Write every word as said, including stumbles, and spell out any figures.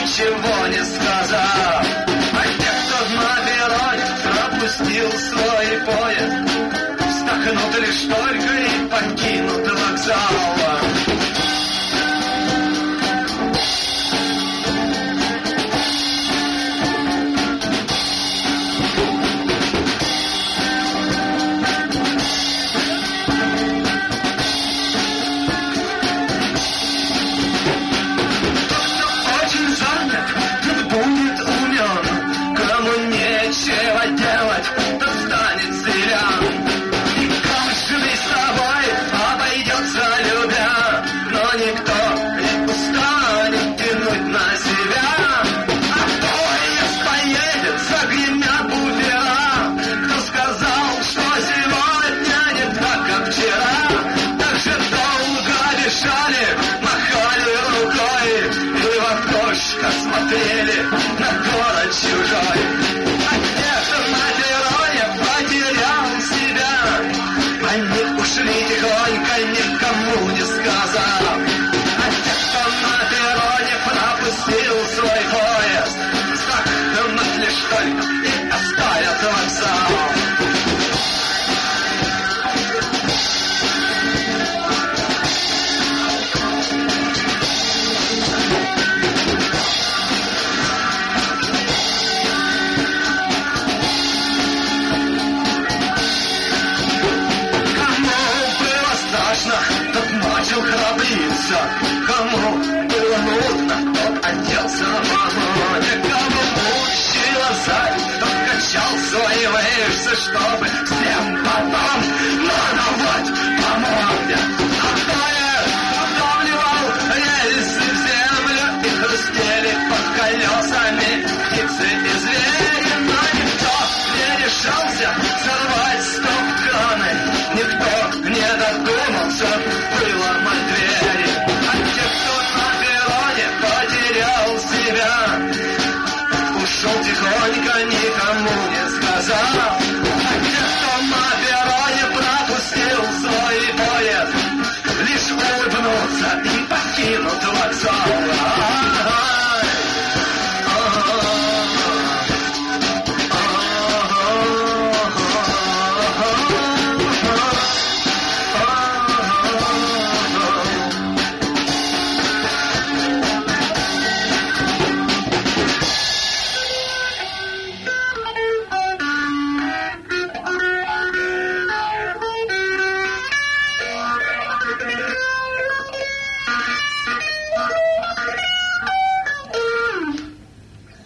ничего не сказал. А те, кто на перроне пропустил свой поезд, вздохнут лишь только и покинут вокзал. Делать, то станет зря. И каждый с собой обойдется любя, но никто не устанет тянуть на себя. А поезд поедет, загремят буфера. Кто сказал, что сегодня не так, как вчера? Так же долго бежали, махали рукой и в окошко смотрели на город чужой. Они ушли тихонько, никому не сказав. А те, кто на перроне пропустил свой поезд, вздохнут лишь только и оставят вокзал. Тот начал храбриться, кому было нужно, тот оделся в ОМОНе, кому мучила зависть, тот качал свои мышцы, чтобы всем потом надавать по морде. А поезд вдавливал рельсы в землю и хрустели под колесами